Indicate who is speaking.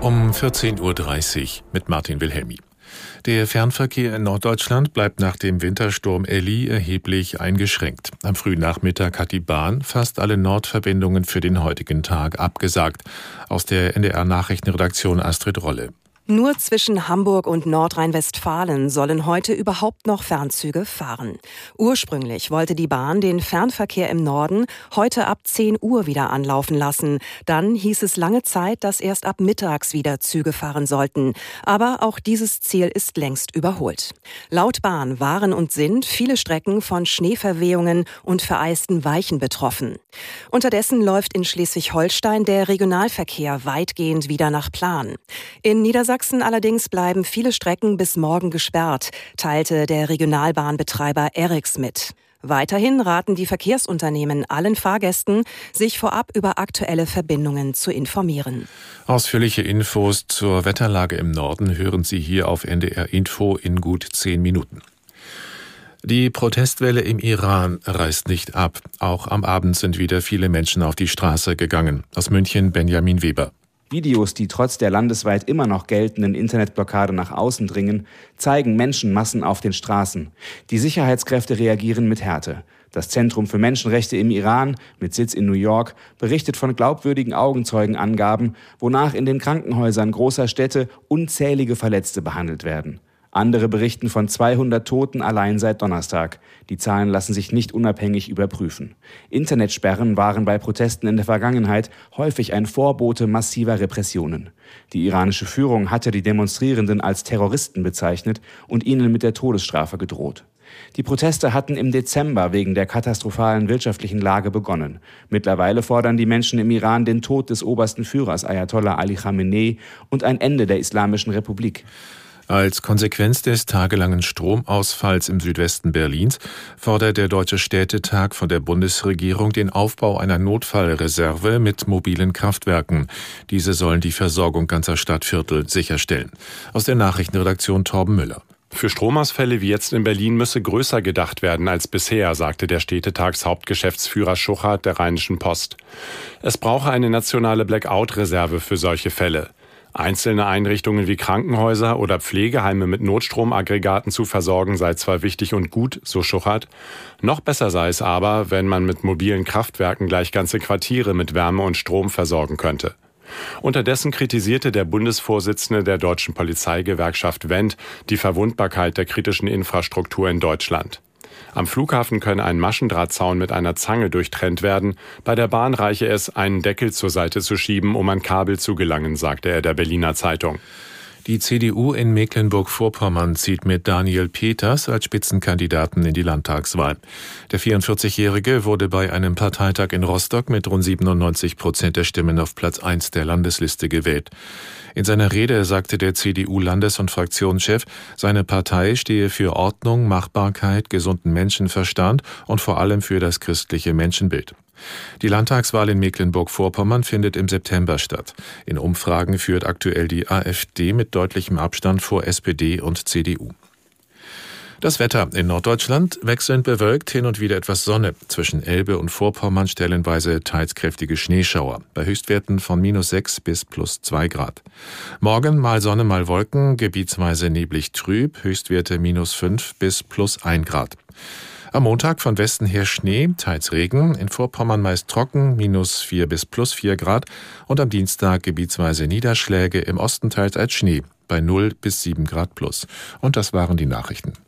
Speaker 1: Um 14.30 Uhr mit Martin Wilhelmi. Der Fernverkehr in Norddeutschland bleibt nach dem Wintersturm Elli erheblich eingeschränkt. Am frühen Nachmittag hat die Bahn fast alle Nordverbindungen für den heutigen Tag abgesagt. Aus der NDR-Nachrichtenredaktion Astrid Rolle.
Speaker 2: Nur zwischen Hamburg und Nordrhein-Westfalen sollen heute überhaupt noch Fernzüge fahren. Ursprünglich wollte die Bahn den Fernverkehr im Norden heute ab 10 Uhr wieder anlaufen lassen. Dann hieß es lange Zeit, dass erst ab mittags wieder Züge fahren sollten. Aber auch dieses Ziel ist längst überholt. Laut Bahn waren und sind viele Strecken von Schneeverwehungen und vereisten Weichen betroffen. Unterdessen läuft in Schleswig-Holstein der Regionalverkehr weitgehend wieder nach Plan. In Niedersachsen allerdings bleiben viele Strecken bis morgen gesperrt, teilte der Regionalbahnbetreiber ERIX mit. Weiterhin raten die Verkehrsunternehmen allen Fahrgästen, sich vorab über aktuelle Verbindungen zu informieren.
Speaker 1: Ausführliche Infos zur Wetterlage im Norden hören Sie hier auf NDR Info in gut 10 Minuten. Die Protestwelle im Iran reißt nicht ab. Auch am Abend sind wieder viele Menschen auf die Straße gegangen. Aus München Benjamin Weber.
Speaker 3: Videos, die trotz der landesweit immer noch geltenden Internetblockade nach außen dringen, zeigen Menschenmassen auf den Straßen. Die Sicherheitskräfte reagieren mit Härte. Das Zentrum für Menschenrechte im Iran, mit Sitz in New York, berichtet von glaubwürdigen Augenzeugenangaben, wonach in den Krankenhäusern großer Städte unzählige Verletzte behandelt werden. Andere berichten von 200 Toten allein seit Donnerstag. Die Zahlen lassen sich nicht unabhängig überprüfen. Internetsperren waren bei Protesten in der Vergangenheit häufig ein Vorbote massiver Repressionen. Die iranische Führung hatte die Demonstrierenden als Terroristen bezeichnet und ihnen mit der Todesstrafe gedroht. Die Proteste hatten im Dezember wegen der katastrophalen wirtschaftlichen Lage begonnen. Mittlerweile fordern die Menschen im Iran den Tod des obersten Führers Ayatollah Ali Khamenei und ein Ende der Islamischen Republik.
Speaker 1: Als Konsequenz des tagelangen Stromausfalls im Südwesten Berlins fordert der Deutsche Städtetag von der Bundesregierung den Aufbau einer Notfallreserve mit mobilen Kraftwerken. Diese sollen die Versorgung ganzer Stadtviertel sicherstellen. Aus der Nachrichtenredaktion Torben Müller.
Speaker 4: Für Stromausfälle wie jetzt in Berlin müsse größer gedacht werden als bisher, sagte der Städtetagshauptgeschäftsführer Schuchart der Rheinischen Post. Es brauche eine nationale Blackout-Reserve für solche Fälle. Einzelne Einrichtungen wie Krankenhäuser oder Pflegeheime mit Notstromaggregaten zu versorgen sei zwar wichtig und gut, so Schuchart. Noch besser sei es aber, wenn man mit mobilen Kraftwerken gleich ganze Quartiere mit Wärme und Strom versorgen könnte. Unterdessen kritisierte der Bundesvorsitzende der Deutschen Polizeigewerkschaft Wendt die Verwundbarkeit der kritischen Infrastruktur in Deutschland. Am Flughafen könne ein Maschendrahtzaun mit einer Zange durchtrennt werden. Bei der Bahn reiche es, einen Deckel zur Seite zu schieben, um an Kabel zu gelangen, sagte er der Berliner Zeitung.
Speaker 1: Die CDU in Mecklenburg-Vorpommern zieht mit Daniel Peters als Spitzenkandidaten in die Landtagswahl. Der 44-Jährige wurde bei einem Parteitag in Rostock mit rund 97% der Stimmen auf Platz 1 der Landesliste gewählt. In seiner Rede sagte der CDU-Landes- und Fraktionschef, seine Partei stehe für Ordnung, Machbarkeit, gesunden Menschenverstand und vor allem für das christliche Menschenbild. Die Landtagswahl in Mecklenburg-Vorpommern findet im September statt. In Umfragen führt aktuell die AfD mit deutlichem Abstand vor SPD und CDU. Das Wetter in Norddeutschland wechselnd bewölkt, hin und wieder etwas Sonne. Zwischen Elbe und Vorpommern stellenweise teils kräftige Schneeschauer. Bei Höchstwerten von -6 bis +2 Grad. Morgen mal Sonne, mal Wolken, gebietsweise neblig trüb, Höchstwerte -5 bis +1 Grad. Am Montag von Westen her Schnee, teils Regen, in Vorpommern meist trocken, -4 bis +4 Grad und am Dienstag gebietsweise Niederschläge, im Osten teils als Schnee, bei 0 bis 7 Grad plus. Und das waren die Nachrichten.